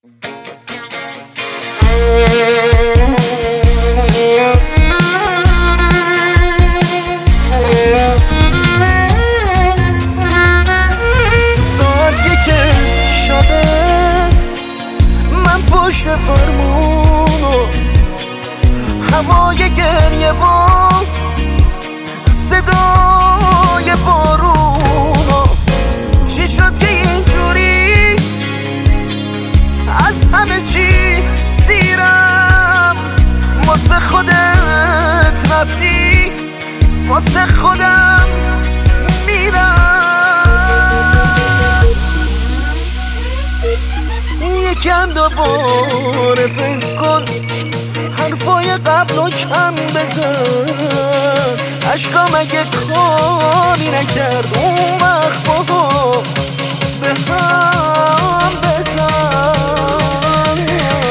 پشت فرمونو هوای گریه و صدای بارونو چی شد که اینجوری از همه چی زیرم واسه خودت رفتی واسه خودم میرم یکم دوباره فکر کن حرفای قبلو کم بزن عشقام اگه کاری نکرد اون وقت بگو به هم بزن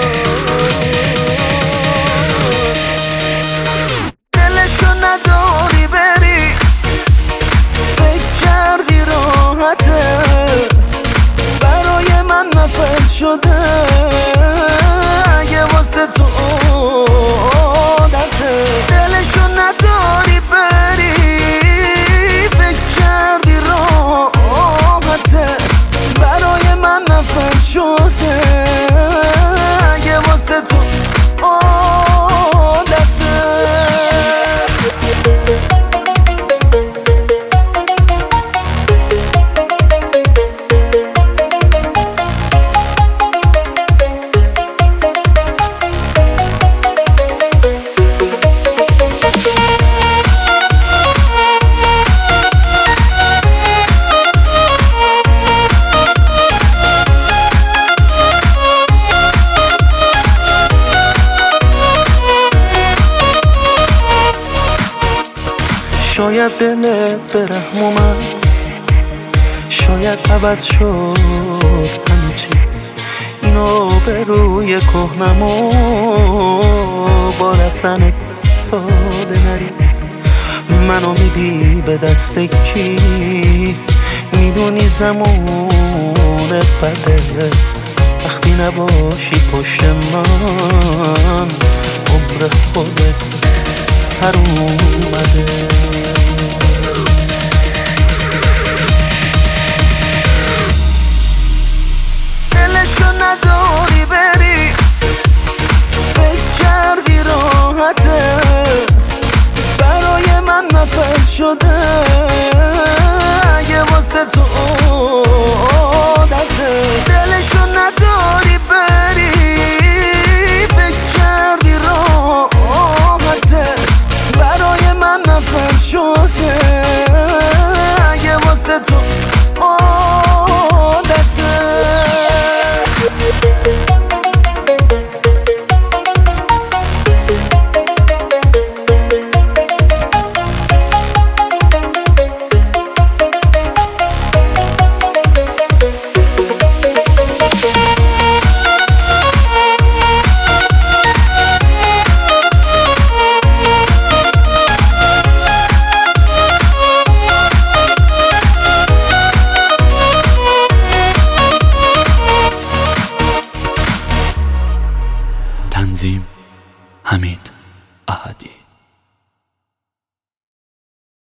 دلشو نداری بری فکر کردی راحته برای من نفس شده اگه واسه تو عادته دلشو نداری بری فکر کردی راحته برای من نفس شده اگه واسه تو عادته شاید دلت به رحم اومد شاید عوض شد همه چیز اینو به روی کهنمو با رفتنت ساده نریز منو میدی به دست کی میدونی زمونت بده وقتی نباشی پشت من عمر خودت سر اومده دلشو نداری بری فکر کردی راحته برای من نفس شده اگه واسه تو